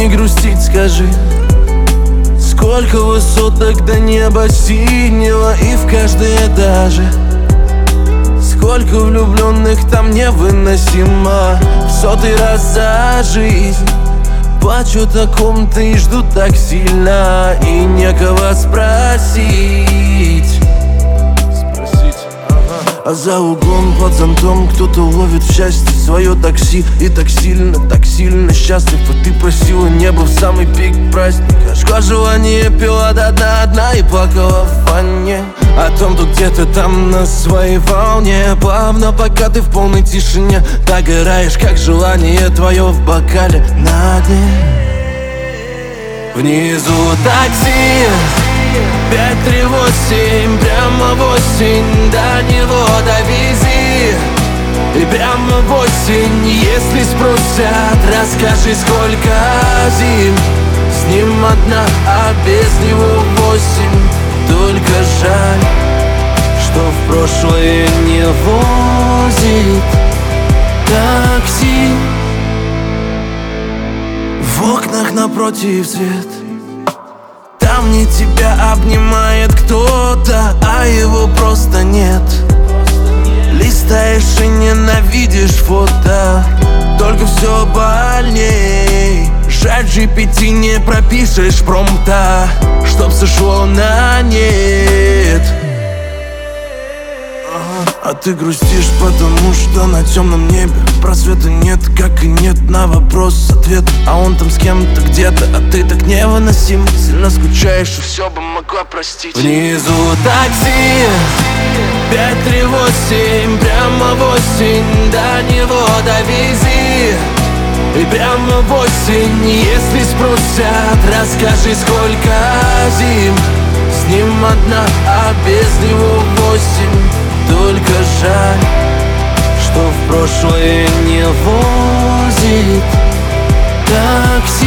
не грустить, скажи. Сколько высоток до неба синего, и в каждой этаже. Сколько влюбленных там невыносимо. В сотый раз за жизнь плачут о ком-то и ждут так сильно, и некого спросить. А за углом под зонтом кто-то ловит в счастье свое такси. И так сильно счастлив. А ты просила небо в самый пик праздника. Шкла желание пила до дна одна и плакала в ванне о том, кто где-то там на своей волне. Плавно, пока ты в полной тишине догораешь, как желание твое в бокале на дне. Внизу такси 538, прямо в осень, до него довези. И прямо в осень, если спросят, расскажи, сколько зим с ним одна, а без него 8. Только жаль, что в прошлое не возит такси. В окнах напротив свет, там не тебя обнимает кто-то, а его просто нет. Листаешь и ненавидишь фото, только все больней. Жаль, GPT не пропишешь промпта, чтоб сошло на нет. А ты грустишь, потому что на темном небе просвета нет, как и нет на вопрос ответ. А он там с кем-то где-то, а ты так невыносим. Сильно скучаешь и все бы могла простить. Внизу такси 538, прямо в осень, до него довези. И прямо в осень, если спросят, расскажи, сколько зим с ним одна, а без него 8. Только жаль, что в прошлое не возит такси.